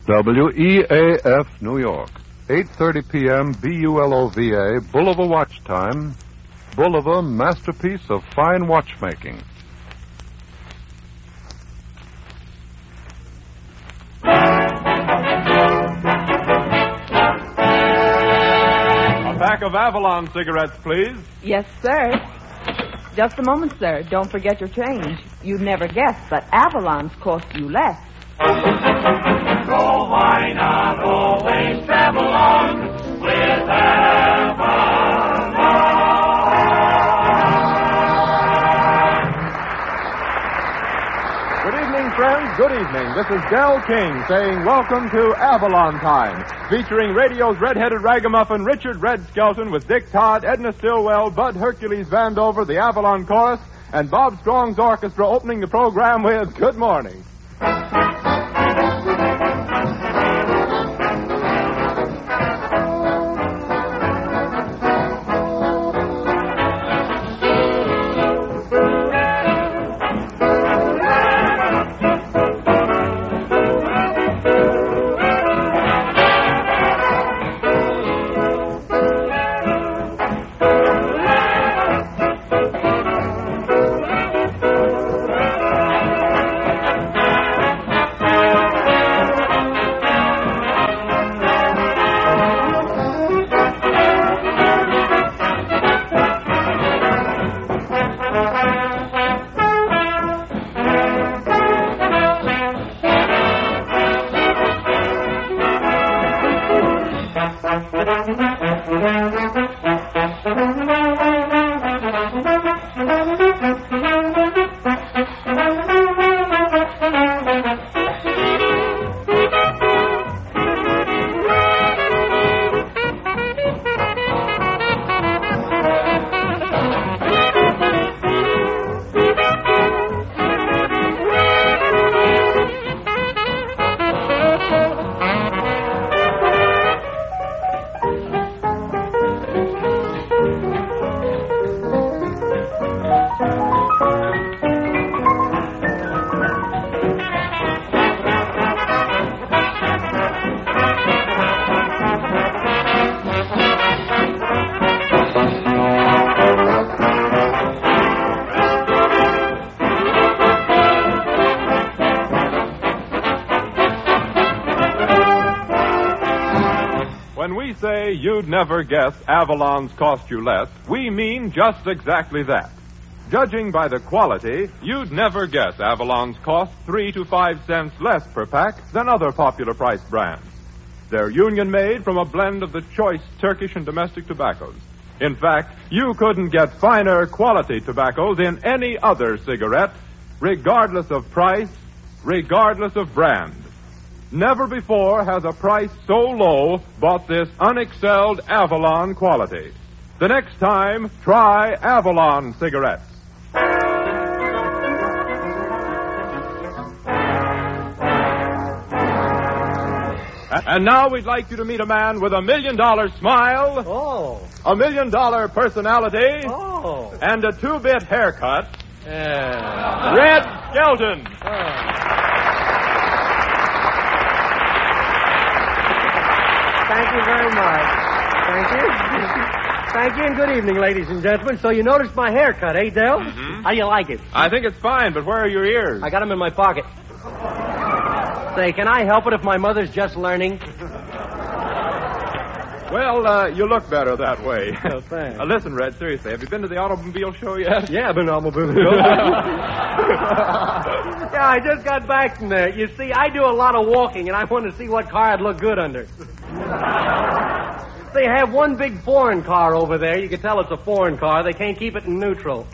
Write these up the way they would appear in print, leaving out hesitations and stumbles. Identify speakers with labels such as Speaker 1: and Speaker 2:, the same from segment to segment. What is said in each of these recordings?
Speaker 1: WEAF, New York. 8:30 p.m. BULOVA, Bulova Watch Time. Bulova, masterpiece of fine watchmaking.
Speaker 2: A pack of Avalon cigarettes, please.
Speaker 3: Yes, sir. Just a moment, sir. Don't forget your change. You'd never guess, but Avalon's cost you less.
Speaker 4: So why not always travel on with Avalon?
Speaker 2: Good evening, friends. Good evening. This is Del King saying welcome to Avalon Time, featuring radio's red-headed ragamuffin Richard Red Skelton with Dick Todd, Edna Stillwell, Bud Hercules Vandover, the Avalon Chorus, and Bob Strong's orchestra opening the program with Good Morning. When we say you'd never guess Avalon's cost you less, we mean just exactly that. Judging by the quality, you'd never guess Avalon's cost 3 to 5 cents less per pack than other popular price brands. They're union-made from a blend of the choice Turkish and domestic tobaccos. In fact, you couldn't get finer quality tobaccos in any other cigarette, regardless of price, regardless of brand. Never before has a price so low bought this unexcelled Avalon quality. The next time, try Avalon cigarettes. And now we'd like you to meet a man with $1 million smile, $1 million personality, and a 2-bit haircut. Red Skelton.
Speaker 5: Thank you very much. Thank you. Thank you, and good evening, ladies and gentlemen. So you noticed my haircut, eh, Del?
Speaker 2: Mm-hmm.
Speaker 5: How do you like it?
Speaker 2: I think it's fine, but where are your ears?
Speaker 5: I got them in my pocket. Say, can I help it if my mother's just learning?
Speaker 2: Well, you look better that way.
Speaker 5: Oh, thanks.
Speaker 2: Listen, Red, seriously, have you been to the automobile show yet?
Speaker 5: Yeah, I've been to the automobile show. Yeah, I just got back from there. You see, I do a lot of walking, and I want to see what car I'd look good under. They have one big foreign car over there. You can tell it's a foreign car. They can't keep it in neutral.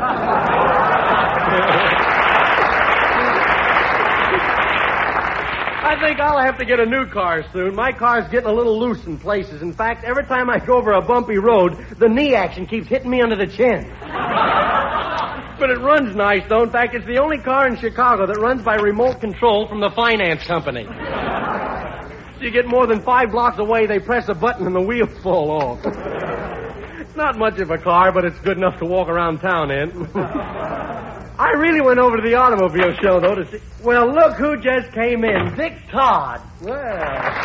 Speaker 5: I think I'll have to get a new car soon. My car's getting a little loose in places. In fact, every time I go over a bumpy road, the knee action keeps hitting me under the chin. But it runs nice, though. In fact, it's the only car in Chicago that runs by remote control from the finance company. So you get more than 5 blocks away, they press a button and the wheels fall off. It's not much of a car, but it's good enough to walk around town in. I really went over to the automobile show, though, to see... Well, look who just came in. Dick Todd. Well...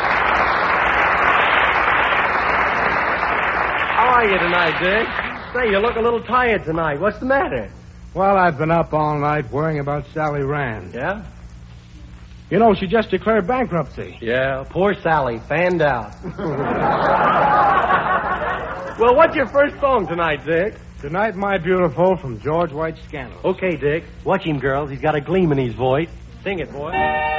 Speaker 5: How are you tonight, Dick? Say, you look a little tired tonight. What's the matter?
Speaker 6: Well, I've been up all night worrying about Sally Rand.
Speaker 5: Yeah?
Speaker 6: You know, she just declared bankruptcy.
Speaker 5: Yeah, poor Sally, fanned out. Well, what's your first song tonight, Dick?
Speaker 6: Tonight, My Beautiful from George White's Scandal.
Speaker 5: Okay, Dick. Watch him, girls. He's got a gleam in his voice. Sing it, boy.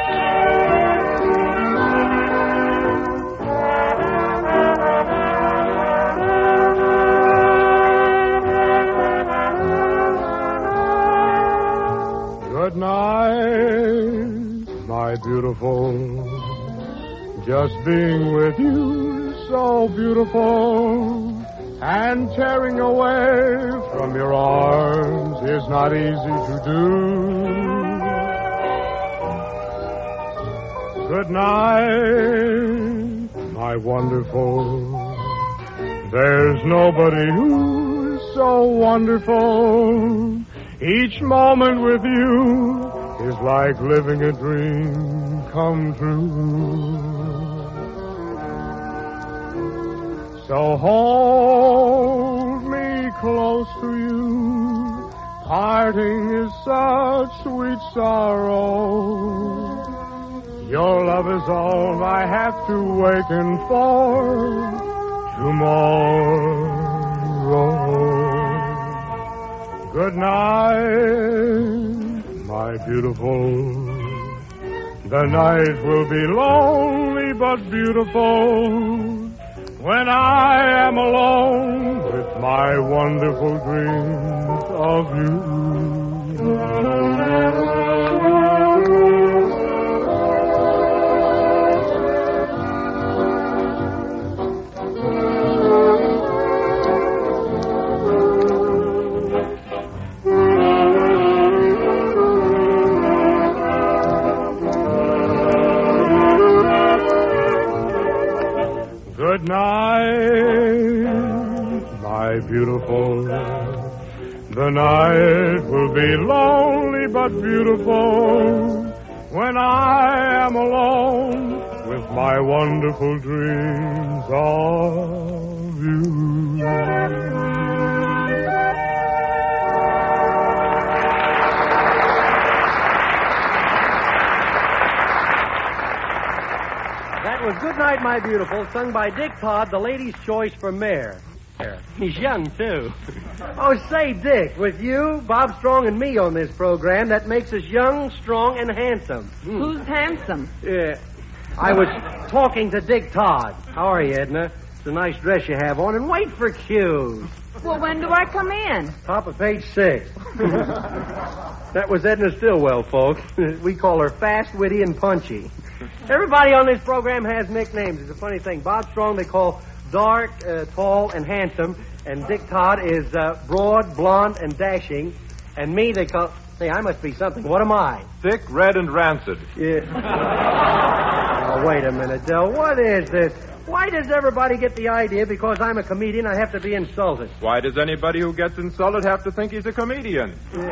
Speaker 6: Good night, my beautiful. Just being with you is so beautiful. And tearing away from your arms is not easy to do. Good night, my wonderful. There's nobody who's so wonderful. Each moment with you is like living a dream come true. So hold me close to you. Parting is such sweet sorrow. Your love is all I have to waken for tomorrow. Good night, my beautiful. The night will be lonely but beautiful. When I am alone with my wonderful dreams of you. Good night, my beautiful. The night will be lonely but beautiful when I am alone with my wonderful dreams of you.
Speaker 5: That was Good Night, My Beautiful, sung by Dick Todd, the ladies' choice for mayor. He's young, too. Oh, say, Dick, with you, Bob Strong, and me on this program, that makes us young, strong, and handsome.
Speaker 3: Who's handsome?
Speaker 5: Yeah. I was talking to Dick Todd. How are you, Edna? It's a nice dress you have on, and wait for cues.
Speaker 3: Well, when do I come in?
Speaker 5: Top of page 6. That was Edna Stillwell, folks. We call her fast, witty, and punchy. Everybody on this program has nicknames. It's a funny thing. Bob Strong they call dark, tall, and handsome. And Dick Todd is broad, blonde, and dashing. And me they call... Hey, I must be something. What am I?
Speaker 2: Thick, red, and rancid.
Speaker 5: Yeah. Oh, wait a minute, Del. What is this? Why does everybody get the idea because I'm a comedian I have to be insulted?
Speaker 2: Why does anybody who gets insulted have to think he's a comedian?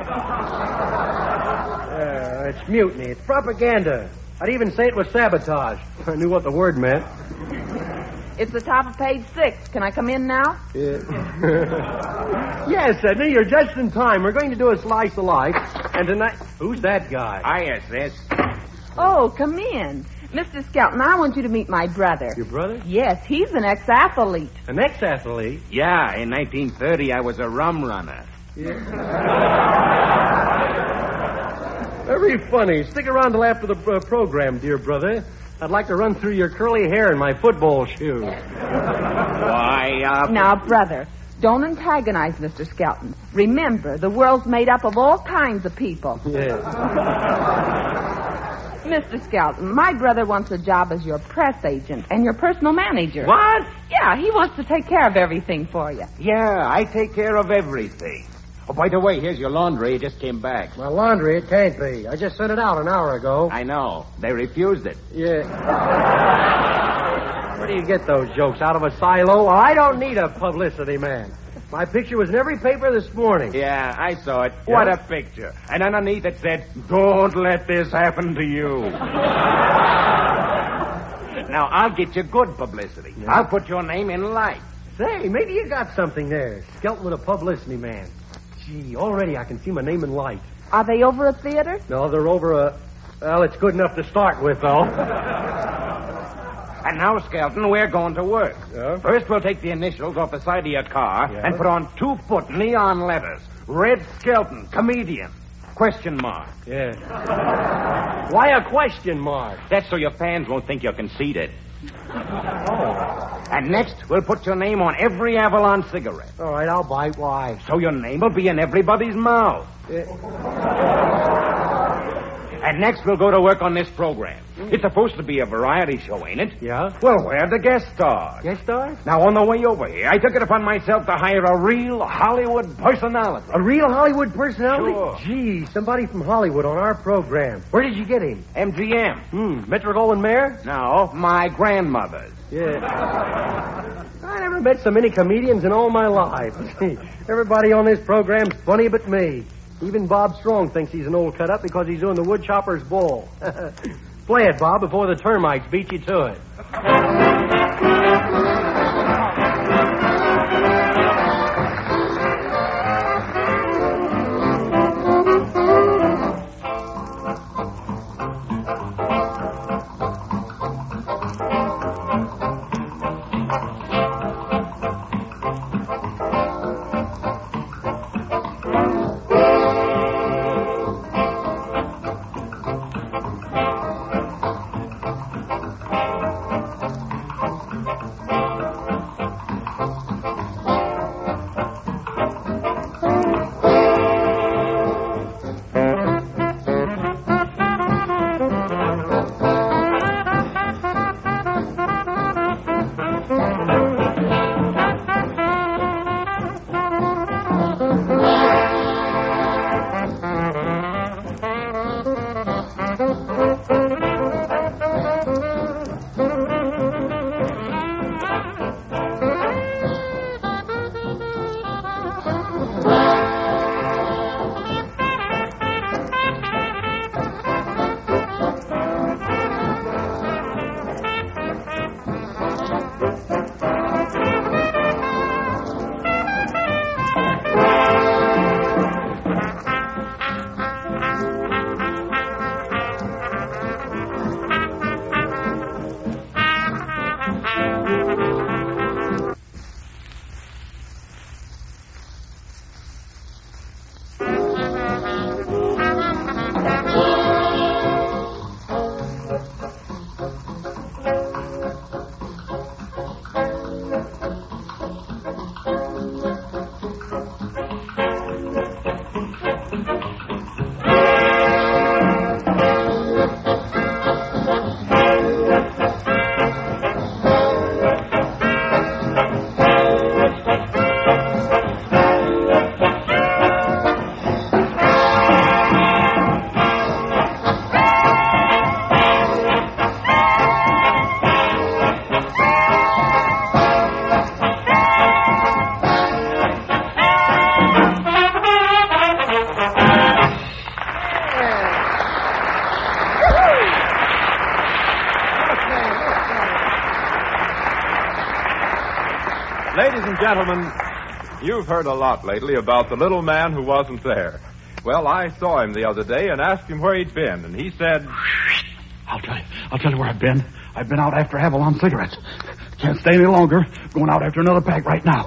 Speaker 5: It's mutiny. It's propaganda. I'd even say it was sabotage. I knew what the word meant.
Speaker 3: It's the top of page 6. Can I come in now?
Speaker 5: Yes, Edna, you're just in time. We're going to do a slice of life. And tonight... Who's that guy?
Speaker 7: Hiya, sis.
Speaker 3: Oh, come in. Mr. Skelton, I want you to meet my brother.
Speaker 5: Your brother?
Speaker 3: Yes, he's an ex-athlete.
Speaker 5: An ex-athlete?
Speaker 7: Yeah, in 1930, I was a rum runner.
Speaker 5: Yeah. Very funny. Stick around till after the program, dear brother. I'd like to run through your curly hair in my football shoes.
Speaker 7: Why,
Speaker 3: Now, brother, don't antagonize Mr. Skelton. Remember, the world's made up of all kinds of people.
Speaker 5: Yeah.
Speaker 3: Mr. Skelton, my brother wants a job as your press agent and your personal manager.
Speaker 7: What?
Speaker 3: Yeah, he wants to take care of everything for you.
Speaker 7: Yeah, I take care of everything. Oh, by the way, here's your laundry. It just came back.
Speaker 5: My laundry, it can't be. I just sent it out an hour ago.
Speaker 7: I know. They refused it.
Speaker 5: Yeah. Where do you get those jokes? Out of a silo? Well, I don't need a publicity man. My picture was in every paper this morning.
Speaker 7: Yeah, I saw it. What a picture. And underneath it said, "Don't let this happen to you." Now, I'll get you good publicity.
Speaker 5: Yeah.
Speaker 7: I'll put your name in lights.
Speaker 5: Say, maybe you got something there. Skelton with a publicity man. Gee, already I can see my name in lights.
Speaker 3: Are they over a theater?
Speaker 5: No, they're over a... Well, it's good enough to start with, though.
Speaker 7: And now, Skelton, we're going to work.
Speaker 5: Yeah?
Speaker 7: First, we'll take the initials off the side of your car
Speaker 5: Yeah.
Speaker 7: and put on 2-foot neon letters. Red Skelton, comedian. Question mark.
Speaker 5: Yeah. Why a question mark?
Speaker 7: That's so your fans won't think you're conceited.
Speaker 5: Oh.
Speaker 7: And next, we'll put your name on every Avalon cigarette.
Speaker 5: All right, I'll bite. Why?
Speaker 7: So your name will be in everybody's mouth. And next, we'll go to work on this program. It's supposed to be a variety show, ain't it?
Speaker 5: Yeah?
Speaker 7: Well, where are the guest stars?
Speaker 5: Guest stars?
Speaker 7: Now, on the way over here, I took it upon myself to hire a real Hollywood personality.
Speaker 5: A real Hollywood personality?
Speaker 7: Sure.
Speaker 5: Gee, somebody from Hollywood on our program. Where did you get him?
Speaker 7: MGM.
Speaker 5: Metro-Goldwyn-Mayer?
Speaker 7: No, my grandmother's.
Speaker 5: Yeah. I never met so many comedians in all my life. Everybody on this program's funny but me. Even Bob Strong thinks he's an old cut-up because he's doing the woodchopper's ball. Play it, Bob, before the termites beat you to it.
Speaker 2: Ladies and gentlemen, you've heard a lot lately about the little man who wasn't there. Well, I saw him the other day and asked him where he'd been, and he said...
Speaker 8: I'll tell you where I've been. I've been out after Avalon cigarettes. Can't stay any longer. Going out after another pack right now.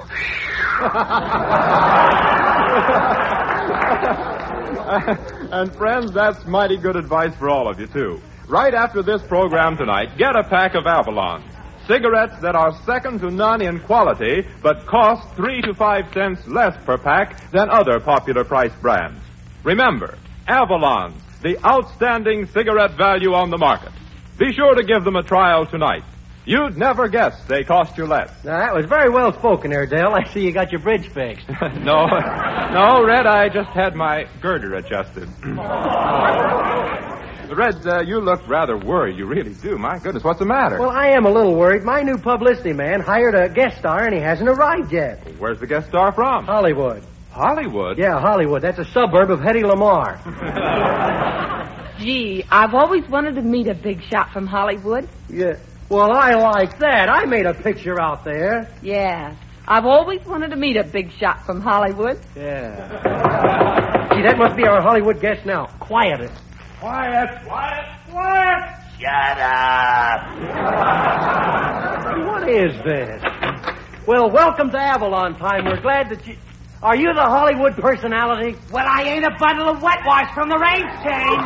Speaker 2: And friends, that's mighty good advice for all of you, too. Right after this program tonight, get a pack of Avalon. Cigarettes that are second to none in quality, but cost 3 to 5 cents less per pack than other popular price brands. Remember, Avalon, the outstanding cigarette value on the market. Be sure to give them a trial tonight. You'd never guess they cost you less.
Speaker 5: Now, that was very well spoken there, Dale. I see you got your bridge fixed.
Speaker 2: No, Red, I just had my girder adjusted. Red, you look rather worried. You really do. My goodness, what's the matter?
Speaker 5: Well, I am a little worried. My new publicity man hired a guest star, and he hasn't arrived yet.
Speaker 2: Where's the guest star from?
Speaker 5: Hollywood.
Speaker 2: Hollywood?
Speaker 5: Yeah, Hollywood. That's a suburb of Hedy Lamarr.
Speaker 3: Gee, I've always wanted to meet a big shot from Hollywood.
Speaker 5: Yeah. Well, I like that. I made a picture out there.
Speaker 3: Yeah. I've always wanted to meet a big shot from Hollywood.
Speaker 5: Yeah. Gee, that must be our Hollywood guest now. Quiet.
Speaker 7: Quiet. Shut up.
Speaker 5: What is this? Well, welcome to Avalon Time. We're glad that you... Are you the Hollywood personality?
Speaker 9: Well, I ain't a bundle of wet wash from the range chain.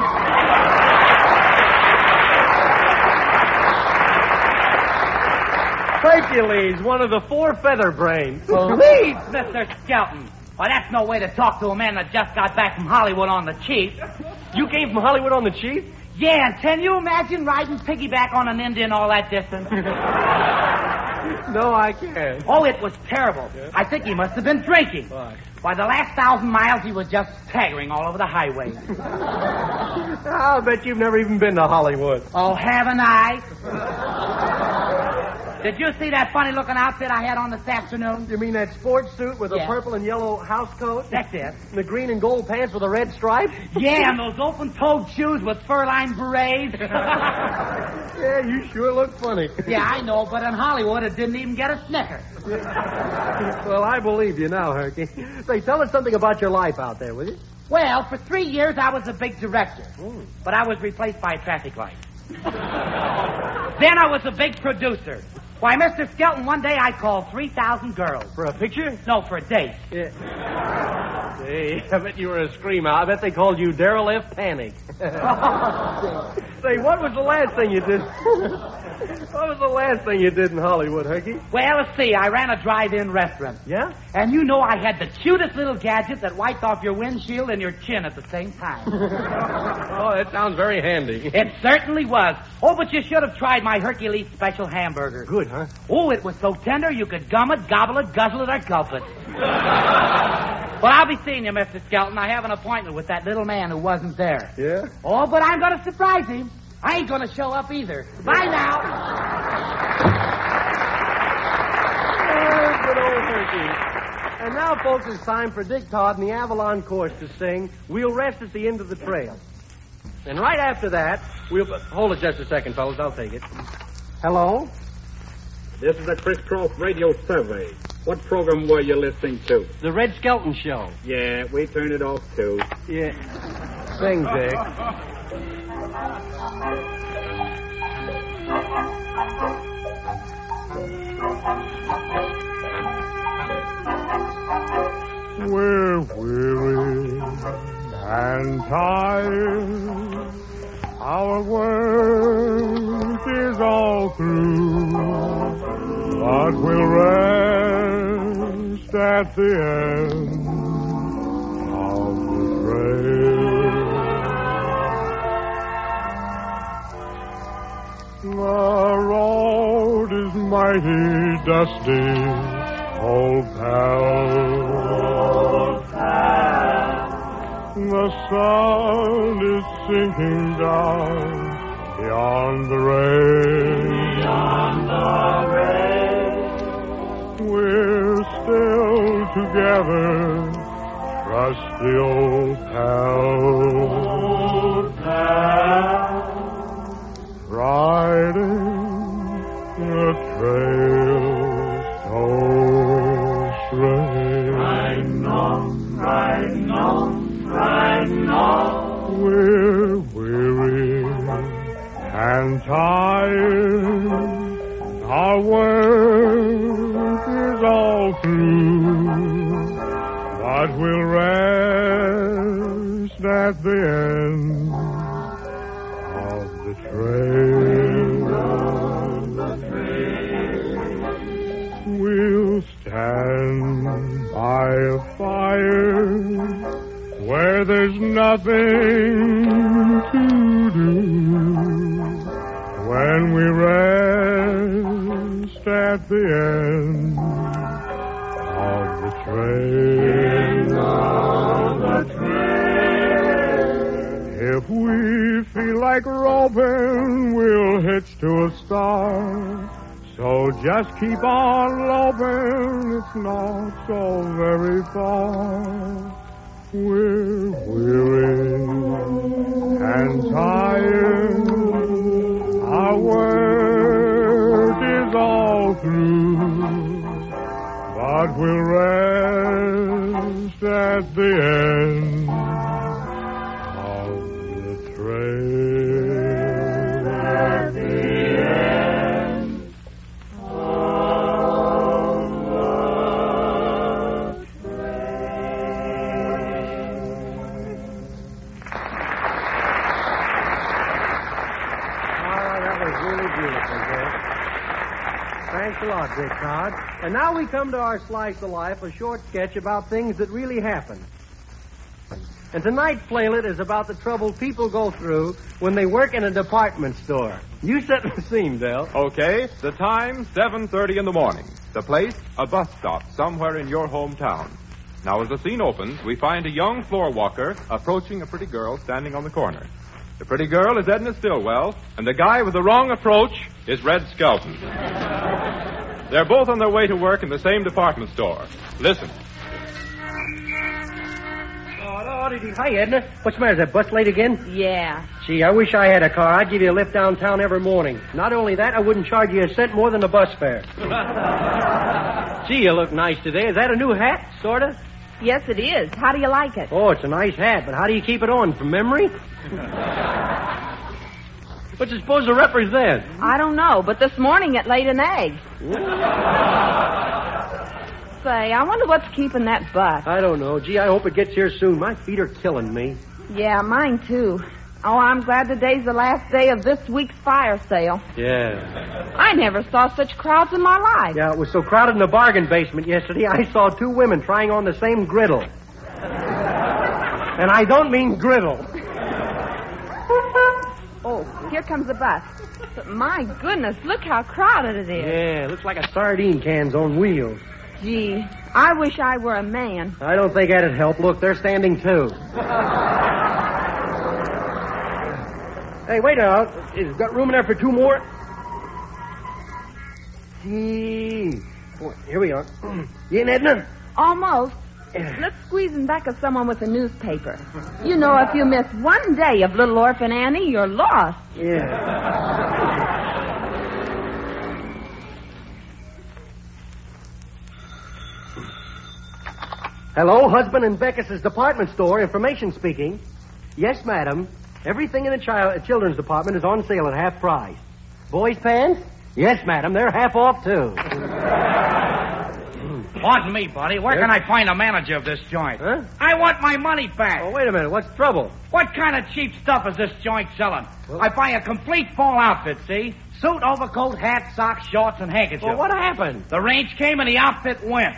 Speaker 5: Hercules, one of the four feather brains.
Speaker 9: Please, Mr. Skelton. Well, that's no way to talk to a man that just got back from Hollywood on the cheap.
Speaker 5: You came from Hollywood on the cheap?
Speaker 9: Yeah, and can you imagine riding piggyback on an Indian all that distance?
Speaker 5: No, I can't.
Speaker 9: Oh, it was terrible. Yeah. I think he must have been drinking.
Speaker 5: What?
Speaker 9: By the last 1,000 miles, he was just staggering all over the highway.
Speaker 5: I'll bet you've never even been to Hollywood.
Speaker 9: Oh, haven't I? Did you see that funny-looking outfit I had on this afternoon?
Speaker 5: You mean that sports suit with a purple and yellow house coat?
Speaker 9: That's it.
Speaker 5: And the green and gold pants with a red stripe?
Speaker 9: Yeah, and those open-toed shoes with fur-lined berets.
Speaker 5: Yeah, you sure look funny.
Speaker 9: Yeah, I know, but in Hollywood, it didn't even get a snicker.
Speaker 5: Well, I believe you now, Herky. Say, tell us something about your life out there, will you?
Speaker 9: Well, for 3 years, I was a big director. But I was replaced by a traffic light. Then I was a big producer. Why, Mr. Skelton, one day I called 3,000 girls.
Speaker 5: For a picture?
Speaker 9: No, for a date.
Speaker 5: Yeah. Hey, I bet you were a screamer. I bet they called you Darryl F. Panic. Say, what was the last thing you did? What was the last thing you did in Hollywood, Herky?
Speaker 9: Well, let's see. I ran a drive-in restaurant.
Speaker 5: Yeah?
Speaker 9: And you know I had the cutest little gadget that wiped off your windshield and your chin at the same time.
Speaker 5: Oh, that sounds very handy.
Speaker 9: It certainly was. Oh, but you should have tried my Hercules special hamburger.
Speaker 5: Good, huh?
Speaker 9: Oh, it was so tender you could gum it, gobble it, guzzle it, or gulp it. Well, I'll be seeing you, Mr. Skelton. I have an appointment with that little man who wasn't there.
Speaker 5: Yeah?
Speaker 9: Oh, but I'm going to surprise him. I ain't going to show up either. Bye now.
Speaker 5: Oh, good old Herky. And now, folks, it's time for Dick Todd and the Avalon Chorus to sing We'll Rest at the End of the Trail. And right after that, we'll... Hold it just a second, fellas. I'll take it. Hello?
Speaker 10: This is a crisscross radio survey. What program were you listening to?
Speaker 5: The Red Skelton Show.
Speaker 10: Yeah, we turned it off, too.
Speaker 5: Yeah. Sing, Dick.
Speaker 6: We're weary and tired. Our work is all through, but we'll rest at the end of the trail. The road is mighty dusty, old pal. The sun is sinking down beyond the rain. We're still together, trusty old pal. Riding the trail so straight. I know. We're weary and tired. Our work is all through, but we'll rest at the end of the trail. We'll stand by a fire where there's nothing to do, when we rest at the end of the trail. If we feel like roping, we'll hitch to a star. So just keep on loping, it's not so very far. We're weary and tired, our work is all through, but we'll rest at the end of the trail. At the end of the
Speaker 5: That was really beautiful, Dick. Thanks a lot, Dick Todd. And now we come to our Slice of Life, a short sketch about things that really happen. And tonight's playlet is about the trouble people go through when they work in a department store. You set the scene, Del.
Speaker 2: Okay, the time, 7:30 in the morning. The place, a bus stop somewhere in your hometown. Now, as the scene opens, we find a young floor walker approaching a pretty girl standing on the corner. The pretty girl is Edna Stillwell, and the guy with the wrong approach is Red Skelton. They're both on their way to work in the same department store. Listen.
Speaker 5: Hi, Edna. What's the matter? Is that bus late again?
Speaker 3: Yeah.
Speaker 5: Gee, I wish I had a car. I'd give you a lift downtown every morning. Not only that, I wouldn't charge you a cent more than the bus fare. Gee, you look nice today. Is that a new hat, sort of?
Speaker 3: Yes, it is. How do you like it?
Speaker 5: Oh, it's a nice hat, but how do you keep it on? From memory? What's it supposed to represent?
Speaker 3: I don't know, but this morning it laid an egg. Say, I wonder what's keeping that bus.
Speaker 5: I don't know. Gee, I hope it gets here soon. My feet are killing me.
Speaker 3: Yeah, mine too. Oh, I'm glad today's the last day of this week's fire sale.
Speaker 5: Yeah.
Speaker 3: I never saw such crowds in my life.
Speaker 5: Yeah, it was so crowded in the bargain basement yesterday, I saw two women trying on the same griddle. And I don't mean griddle.
Speaker 3: Oh, here comes the bus. But my goodness, look how crowded it is.
Speaker 5: Yeah, it looks like a sardine can's on wheels.
Speaker 3: Gee, I wish I were a man.
Speaker 5: I don't think that'd help. Look, they're standing too. Hey, wait a minute. Is got room in there for two more? Gee. Boy, here we are. You in, Edna?
Speaker 3: Almost. Let's squeeze in back of someone with a newspaper. You know, if you miss one day of Little Orphan Annie, you're lost.
Speaker 5: Yeah. Hello, Husband and Beckus's department store. Information speaking. Yes, madam. Everything in the children's department is on sale at half price. Boys' pants? Yes, madam. They're half off, too.
Speaker 9: Pardon me, buddy. Where can I find a manager of this joint?
Speaker 5: Huh?
Speaker 9: I want my money back.
Speaker 5: Oh, wait a minute. What's the trouble?
Speaker 9: What kind of cheap stuff is this joint selling? I buy a complete fall outfit, see? Suit, overcoat, hat, socks, shorts, and handkerchief.
Speaker 5: Well, what happened?
Speaker 9: The range came and the outfit went.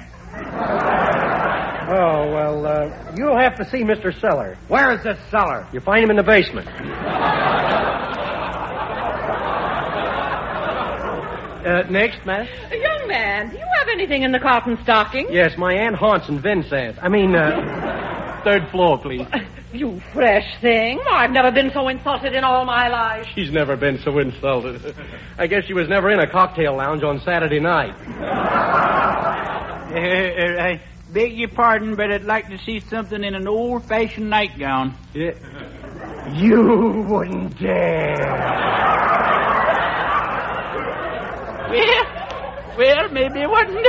Speaker 5: Oh, well, you'll have to see Mr. Seller.
Speaker 9: Where is this cellar?
Speaker 5: You find him in the basement. Next, Matt.
Speaker 11: Young man, do you have anything in the cotton stocking?
Speaker 5: Yes, my Aunt Haunts and Vincent. I mean, third floor, please.
Speaker 11: You fresh thing. I've never been so insulted in all my life.
Speaker 5: She's never been so insulted. I guess she was never in a cocktail lounge on Saturday night.
Speaker 12: I beg your pardon, but I'd like to see something in an old-fashioned nightgown.
Speaker 5: Yeah. You wouldn't dare.
Speaker 12: Well, maybe it wasn't.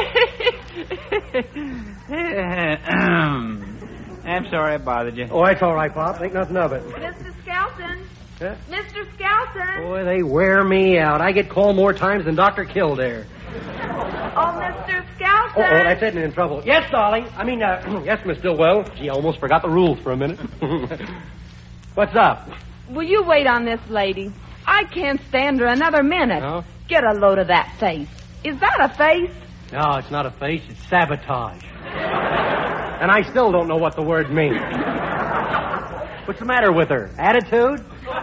Speaker 12: I'm sorry I bothered you.
Speaker 5: Oh, that's all right, Pop. Think nothing of it.
Speaker 3: Mr. Skelton.
Speaker 5: Huh?
Speaker 3: Mr. Skelton.
Speaker 5: Boy, they wear me out. I get called more times than Dr. Kildare.
Speaker 3: Oh, Mr. Skelton.
Speaker 5: Oh, that's Edna in trouble. Yes, darling. I mean, yes, Miss Stillwell. Gee, I almost forgot the rules for a minute. What's up?
Speaker 3: Will you wait on this lady? I can't stand her another minute.
Speaker 5: Oh?
Speaker 3: Get a load of that face. Is that a face?
Speaker 5: No, it's not a face. It's sabotage. And I still don't know what the word means. What's the matter with her? Attitude?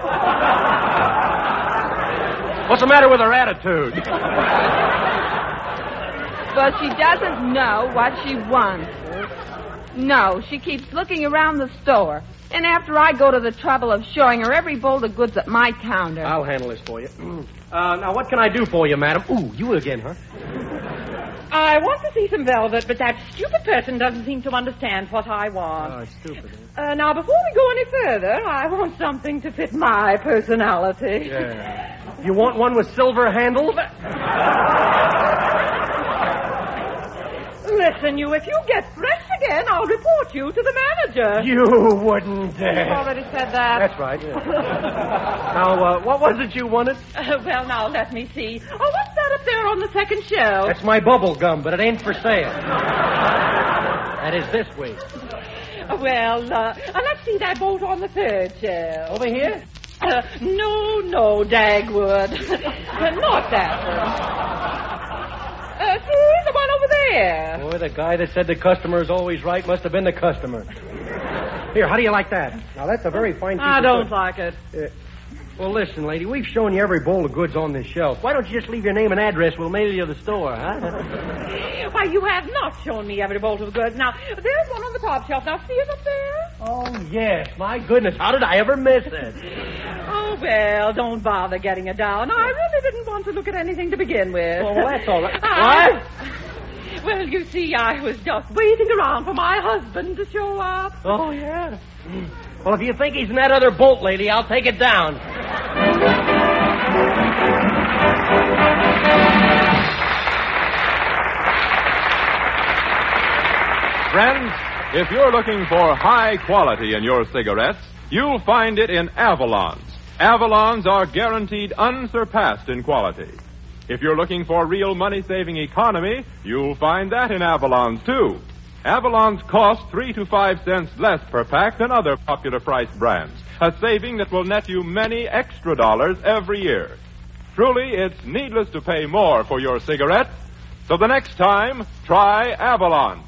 Speaker 5: What's the matter with her attitude?
Speaker 3: But she doesn't know what she wants. No, she keeps looking around the store. And after I go to the trouble of showing her every bolt of goods at my counter.
Speaker 5: I'll handle this for you. Now, what can I do for you, madam? Ooh, you again, huh?
Speaker 11: I want to see some velvet, but that stupid person doesn't seem to understand what I want.
Speaker 5: Oh, stupid.
Speaker 11: Now, before we go any further, I want something to fit my personality.
Speaker 5: Yeah. You want one with silver handles?
Speaker 11: Listen, if you get fresh again, I'll report you to the manager.
Speaker 5: You wouldn't dare.
Speaker 11: You've already said that.
Speaker 5: That's right, yeah. Now, what was it you wanted?
Speaker 11: Well, now, let me see. Oh, what's that up there on the second shelf?
Speaker 5: That's my bubble gum, but it ain't for sale. That is this week.
Speaker 11: Well, let's see that bolt on the third shelf.
Speaker 5: Over here?
Speaker 11: No, Dagwood. Not that one. See, the one over there.
Speaker 5: Boy, the guy that said the customer is always right must have been the customer. Here, how do you like that? Now, that's a very fine piece
Speaker 11: I
Speaker 5: of
Speaker 11: don't
Speaker 5: goods.
Speaker 11: like it.
Speaker 5: Well, listen, lady, we've shown you every bowl of goods on this shelf. Why don't you just leave your name and address? We'll mail you to the store, huh?
Speaker 11: Why, you have not shown me every bolt of goods. Now, there's one on the top shelf. Now, see it up there?
Speaker 5: Oh, yes. My goodness, how did I ever miss it?
Speaker 11: Oh, well, don't bother getting it down. I really didn't want to look at anything to begin with.
Speaker 5: Well, that's all right. What?
Speaker 11: Well, you see, I was just waiting around for my husband to show up.
Speaker 5: Oh, yeah. Well, if you think he's in that other boat, lady, I'll take it down.
Speaker 2: Friends, if you're looking for high quality in your cigarettes, you'll find it in Avalons. Avalons are guaranteed unsurpassed in quality. If you're looking for real money-saving economy, you'll find that in Avalons, too. Avalons cost 3 to 5 cents less per pack than other popular price brands, a saving that will net you many extra dollars every year. Truly, it's needless to pay more for your cigarette, so the next time, try Avalon.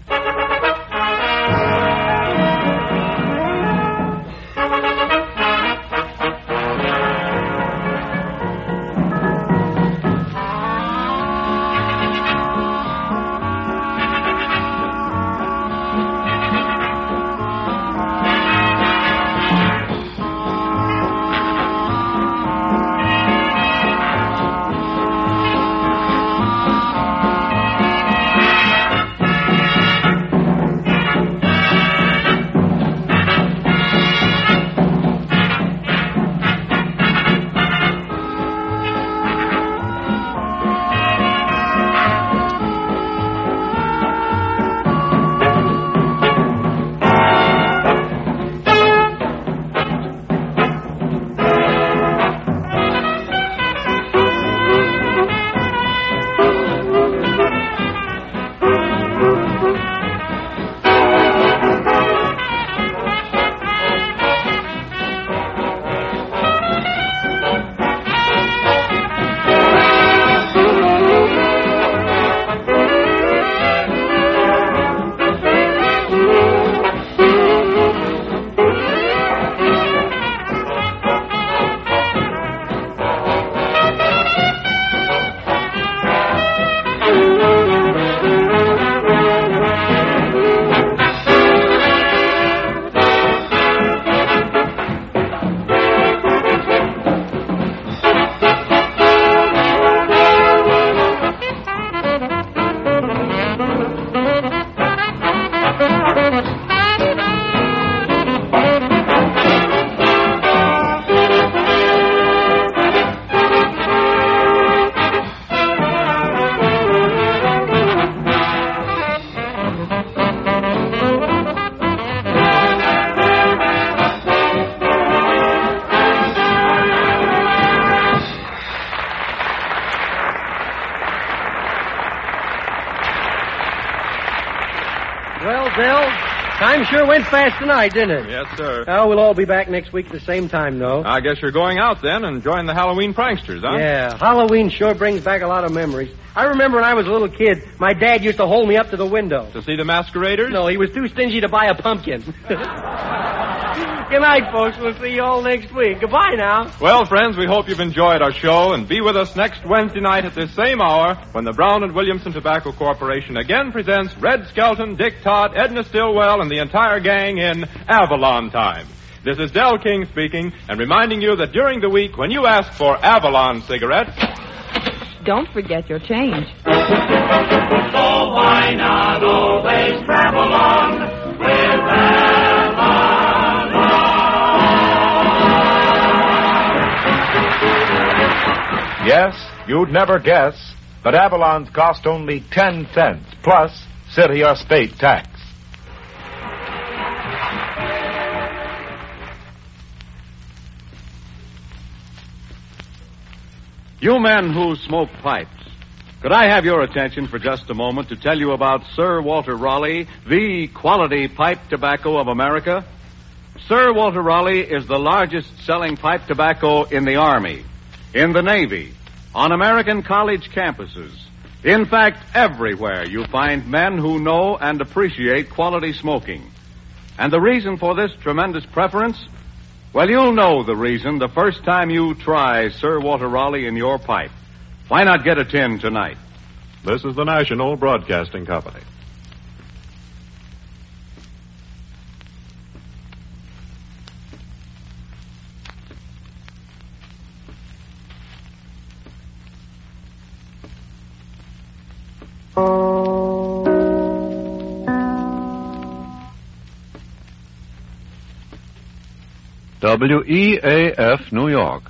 Speaker 5: Well, Bill, time sure went fast tonight, didn't it?
Speaker 2: Yes, sir.
Speaker 5: Oh, we'll all be back next week at the same time, though.
Speaker 2: I guess you're going out then and join the Halloween pranksters, huh?
Speaker 5: Yeah, Halloween sure brings back a lot of memories. I remember when I was a little kid, my dad used to hold me up to the window.
Speaker 2: To see the masqueraders?
Speaker 5: No, he was too stingy to buy a pumpkin. Good night, folks. We'll see you all next week. Goodbye now.
Speaker 2: Well, friends, we hope you've enjoyed our show, and be with us next Wednesday night at this same hour when the Brown and Williamson Tobacco Corporation again presents Red Skelton, Dick Todd, Edna Stillwell, and the entire gang in Avalon Time. This is Del King speaking, and reminding you that during the week when you ask for Avalon cigarettes,
Speaker 3: don't forget your change.
Speaker 4: So why not always travel on with Avalon?
Speaker 13: Yes, you'd never guess, but Avalon's cost only 10 cents, plus city or state tax.
Speaker 14: You men who smoke pipes, could I have your attention for just a moment to tell you about Sir Walter Raleigh, the quality pipe tobacco of America? Sir Walter Raleigh is the largest selling pipe tobacco in the Army, in the Navy, on American college campuses. In fact, everywhere you find men who know and appreciate quality smoking. And the reason for this tremendous preference? Well, you'll know the reason the first time you try Sir Walter Raleigh in your pipe. Why not get a tin tonight?
Speaker 1: This is the National Broadcasting Company. WEAF, New York.